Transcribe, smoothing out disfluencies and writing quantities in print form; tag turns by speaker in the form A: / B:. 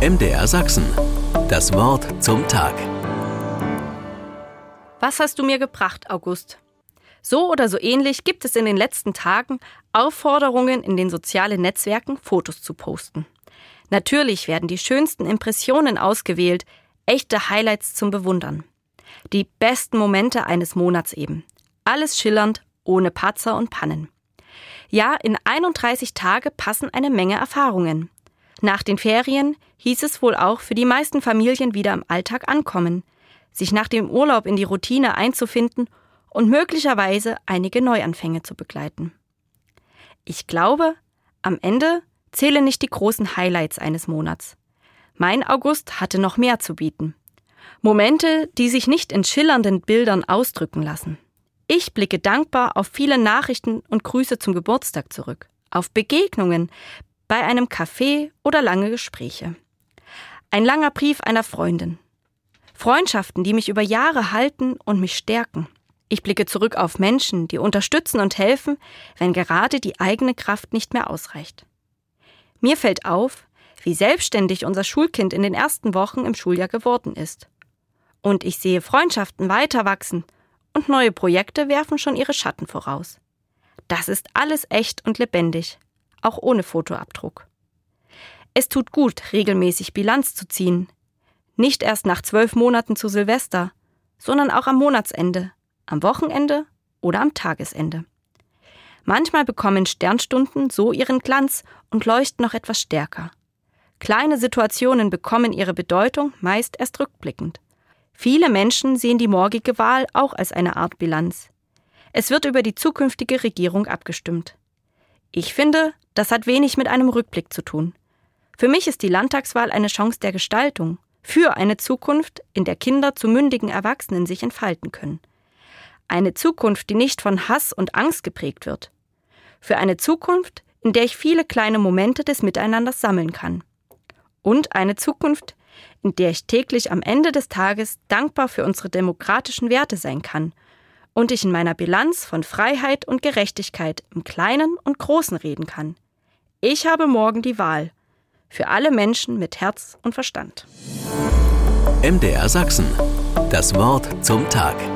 A: MDR Sachsen. Das Wort zum Tag.
B: Was hast du mir gebracht, August? So oder so ähnlich gibt es in den letzten Tagen Aufforderungen in den sozialen Netzwerken, Fotos zu posten. Natürlich werden die schönsten Impressionen ausgewählt, echte Highlights zum Bewundern. Die besten Momente eines Monats eben. Alles schillernd, ohne Patzer und Pannen. Ja, in 31 Tage passen eine Menge Erfahrungen. Nach den Ferien hieß es wohl auch für die meisten Familien wieder im Alltag ankommen, sich nach dem Urlaub in die Routine einzufinden und möglicherweise einige Neuanfänge zu begleiten. Ich glaube, am Ende zählen nicht die großen Highlights eines Monats. Mein August hatte noch mehr zu bieten. Momente, die sich nicht in schillernden Bildern ausdrücken lassen. Ich blicke dankbar auf viele Nachrichten und Grüße zum Geburtstag zurück, auf Begegnungen bei einem Café oder lange Gespräche. Ein langer Brief einer Freundin. Freundschaften, die mich über Jahre halten und mich stärken. Ich blicke zurück auf Menschen, die unterstützen und helfen, wenn gerade die eigene Kraft nicht mehr ausreicht. Mir fällt auf, wie selbstständig unser Schulkind in den ersten Wochen im Schuljahr geworden ist. Und ich sehe Freundschaften weiter wachsen und neue Projekte werfen schon ihre Schatten voraus. Das ist alles echt und lebendig, auch ohne Fotoabdruck. Es tut gut, regelmäßig Bilanz zu ziehen. Nicht erst nach 12 Monaten zu Silvester, sondern auch am Monatsende, am Wochenende oder am Tagesende. Manchmal bekommen Sternstunden so ihren Glanz und leuchten noch etwas stärker. Kleine Situationen bekommen ihre Bedeutung meist erst rückblickend. Viele Menschen sehen die morgige Wahl auch als eine Art Bilanz. Es wird über die zukünftige Regierung abgestimmt. Ich finde, das hat wenig mit einem Rückblick zu tun. Für mich ist die Landtagswahl eine Chance der Gestaltung, für eine Zukunft, in der Kinder zu mündigen Erwachsenen sich entfalten können. Eine Zukunft, die nicht von Hass und Angst geprägt wird. Für eine Zukunft, in der ich viele kleine Momente des Miteinanders sammeln kann. Und eine Zukunft, in der ich täglich am Ende des Tages dankbar für unsere demokratischen Werte sein kann und ich in meiner Bilanz von Freiheit und Gerechtigkeit im Kleinen und Großen reden kann. Ich habe morgen die Wahl. Für alle Menschen mit Herz und Verstand.
A: MDR Sachsen. Das Wort zum Tag.